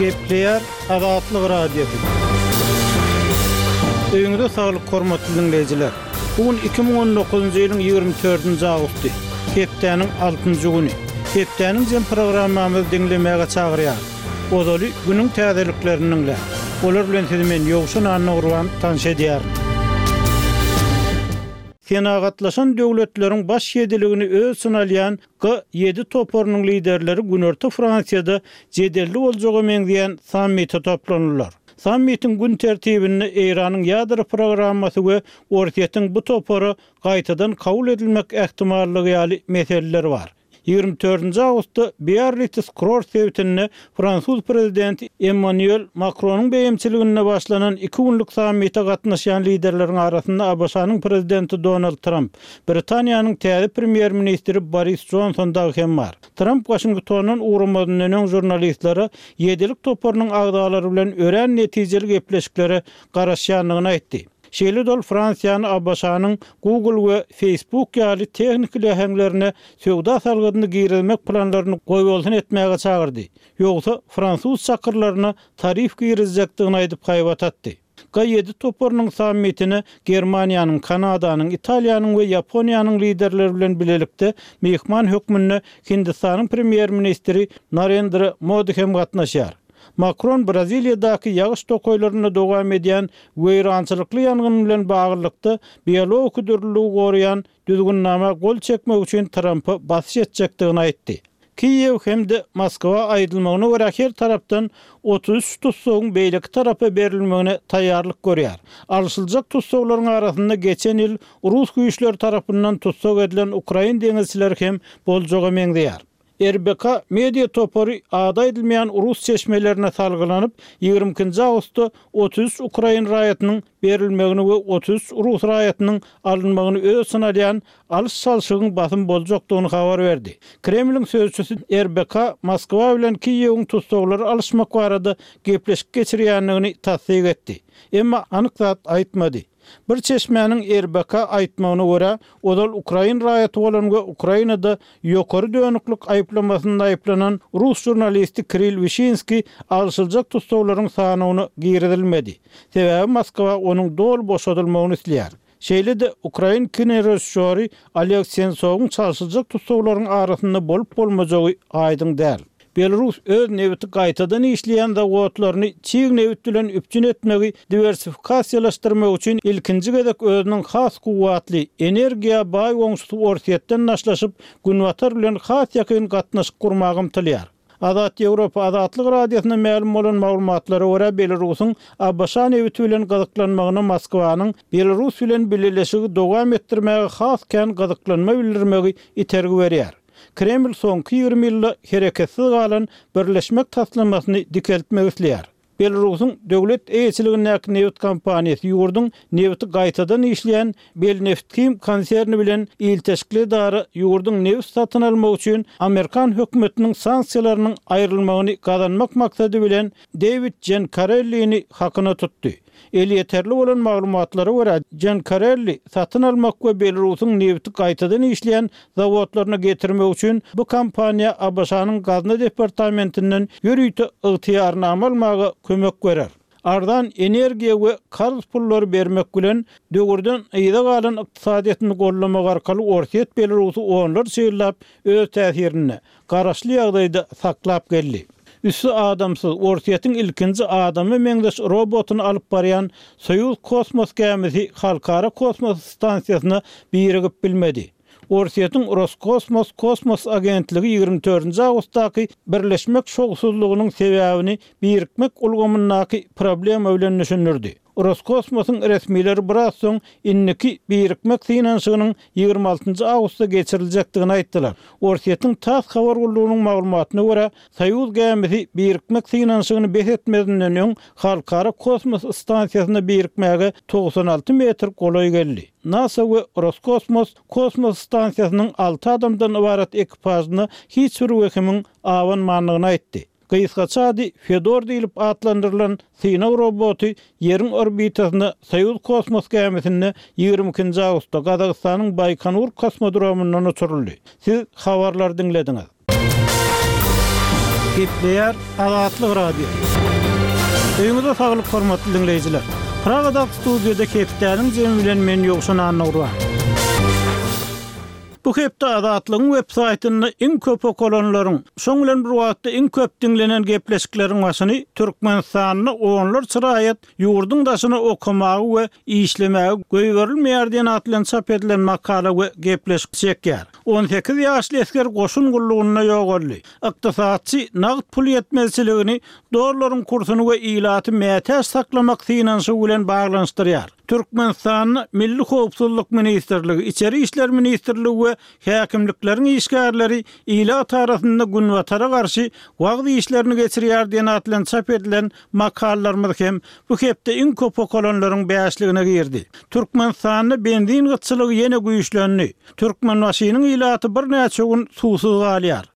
Gepleyer Azatlyk Radiosu. Öňüňizde saglyk hormatly dinleýijiler. Bugün 2019-njy ýylyň 24-nji awgusty. Hepdeniň 6-njy güni. Hepdeniň jem programmamyzy dinlemäge çagyrýar. Ozaly günüň täzeliklerini dinle. Olar bilen sizi men ýogşun anagurwan tanış edýär. Senagatlaşan döwletleriň baş ýediligini öz synalýan G7 toporunyň liderleri Günorta Fransiýada jedelli boljagy meňzeýän sammite toplanýarlar. Sammitin gün tertibini Iranyň ýadro programmasy we Ortiýetiň bu toporu gaýtadan kabul edilmek ähtimallygy ýaly meseleler bar. 24-nji awgustda Biarritz Kuror sewtini Fransuz prezidenti Emmanuel Macron'un beýimçiliginde başlanan 2 günlük sammite gatnaşan liderleriň arasynda ABŞ-nyň prezidenti Donald Trump, Britaniýanyň täze premier ministri Boris Johnson da hem bar. Trump Washingtondan ugramadan öňe jurnalistlere ýedilik toporunyň agdalary bilen ören netijeli gepleşikleri garaşýanlygyny aýtdy. Şeýle dol Fransiýany ABŞ-nyň Google we Facebook ýaly tehnik lehenglerine söwda salgyny girilmek planlaryny goýbolsun etmäge çagyrdy. Ýogsa Fransuz çakyrlaryna tarif girizjekdigini aýdyp gaýbat atdy. G7 toporunyň sammitini Germaniýanyň, Kanadanyň, Italiýanyň we Ýaponiýanyň liderleri bilen bilelikde mehman hökmünde Hindistanyň premier ministri Narendra Modi hem gatnaşýar. Macron Braziliýadaky ýagyş tokoýlaryna dowam edýän weýrançylykly ýangyn bilen baglykda biologik dürlügi goraýan düzgünnama gol çekmek üçin Trumpy basyş etjekdigini aýtdy. Kiyew hemde Moskwa aýdylmagyna görä her tarapdan 33 tutsagyň beýleki tarapy berilmegine taýýarlyk görýär. Alşyljak tutsaklaryň arasynda geçen ýyl Rus güýçleri tarapyndan tutsak edilen Ukrain deňizçileri hem boljagy meňzeýär. RBK media toporu ada edilmeyen Rus çeşmelerine salgılanyp 20-nji awgustda 33 Ukrain raýatynyň berilmegini we 33 Rus raýatynyň alınmagyny öz synalýan alış salşygyň basym boljakdygyny habar berdi. Kremliň sözçüsü RBK Moskwa bilen Kiyewiň tutsaklary alışmak barada gepleşik geçirýänligini tasdik etdi. Emma anyk zat aýtmady. Bir çeşmenin RBK aýtmagyna görä, odal Ukrain raýaty bolan we Ukrainada ýokary dönüklük aýplamasynda aýplanan Rus jurnalisti Kirill Vyshinski alşyljak tutsaklaryň sanyny giridilmedi. Sebäbi Moskwa onuň dol boşadylmagyny isleýär. Şeýle-de Ukrain kino-rejissöri Aleksey Sensowyň çalşyljak tutsaklaryň arasynda bolup bolmajagy aýdyň däl. Belarus öz neviti gaýtadan işleýän zawodlaryny çiň nevit bilen üpjün etmegi diversifikasiýalaşdyrmak üçin ilkinji gedek özüniň has guwatly energiýa baý oňşusy Ortiýetden naşlaşyp günwatar bilen has ýakyn gatnaşyk gurmagy ymtylýar. Azat Ýewropa Azatlyk Radiosyna ma'lum bolan maglumatlara görä Belarusyň ABŞ neviti bilen gazyklanmagyna Moskwanyň Belarus bilen birleşigi dowam etdirmäge has kän gazyklanma bildirmegi itergi berýär. Kreml soňky 20 ýylda hereketsiz galan birleşmek taslamasyny dikeltmek isleýär. Belarusyň döwlet eýetçiligindäki neft kompaniýasy ýurduň nefti gaýtadan işleýän Belneftkim konserni bilen ilteşikli dary ýurduň neft satyn almak üçin Amerikan hökümetiniň sanksiýalarynyň aýrylmagyny gazanmak maksady bilen David Giancarelli'ni hakyna tutdy. Yeterli bolan maglumatlara görä Giancarelli satyn almak we Belarusyň nefti gaýtadan işleýän zawodlaryna getirmek üçin bu kompaniýa ABŞ-nyň gazna departamentinden ýürüýte ygtyýarnama almagy kömek berer. Ardan energiýa we karz pullary bermek bilen döwürden ýyda galan ykdysadyýetini gollamak arkaly Ortiýet Belarusy onlar şeýlap öz täsirini garaşly ýagdaýda saklap geldi. Üssü adamsız Ortiýetiň ilkinji adamy meňdeş robotuny alyp barýan Soyuz kosmos gemisi halkara kosmos stansiýasyna birigip bilmedi. Ortiýetiň Roskosmos kosmos agentligi 24-nji awgustdaky birleşmek şogusuzlygynyň sebäbini birikmek ulgamyndaky problema bilen düşünürdi. Roskosmosyň resmileri biraz soň inniki birikmek finansynyň 26-njy awgustda geçiriljekdigini aýtdylar. Ortiýetiň TASS habar gullugynyň maglumatyna görä, Soyuz gemisi birikmek finansyny behetmeden öň halkara kosmos stansiýasyna birikmäge 96 metr golay geldi. NASA we Roskosmos kosmos stansiýasynyň 6 adamdan ibaret ekipažyny hiç bir wekimiň awanmanlygyny aýtdy. Kysgaçady Fedor diýilip atlandyrylan Sinov robotu ýeriň orbitasyna Soyuz kosmos gemisini 22-nji awgustda Gazagystanyň Baykonur kosmodromundan uçuruldy. Siz habarlar dinlediňiz. Gepleýär Azatlyk radio. Öňüňizde saglyk hormatly dinleýijiler. Pragada studiýada Kepdäniň jemi bilen men ýokşan anawra. Bu hepde Azatlygyň websaýtyny iň köp okulanlaryň, şoň bilen bir wagtda iň köp dinlenen gepleşikleriň başyny Türkmenistanyny onlar çyraýat ýurduň daşyny okumagy we işlemägi goýberilmeýär diýen atlan çap edilen makala we gepleşik çekýär. 18 ýaşly esker goşun gullugyna ýogally. Ykdysatçy nagt pul ýetmezçiligini, dorlaryň kursuny we ilaty mätäç saklamak finansy bilen baglanşdyrýar. Türkmenistan Milli Howpsuzlyk Ministrligi, İçeri İşler Ministrligi we häkimliklerin işgärleri ilat arasynda günwatara garşy wagty işlerini geçirýär diýen atlan çap edilen makalalarymyz hem bu hepde iň köp okulanlaryň bäşligine girdi. Türkmenistanyň benzin gytçylygy ýene güýçlendi. Türkmen wasynyň ilaty bir näçe gün susuz galýar.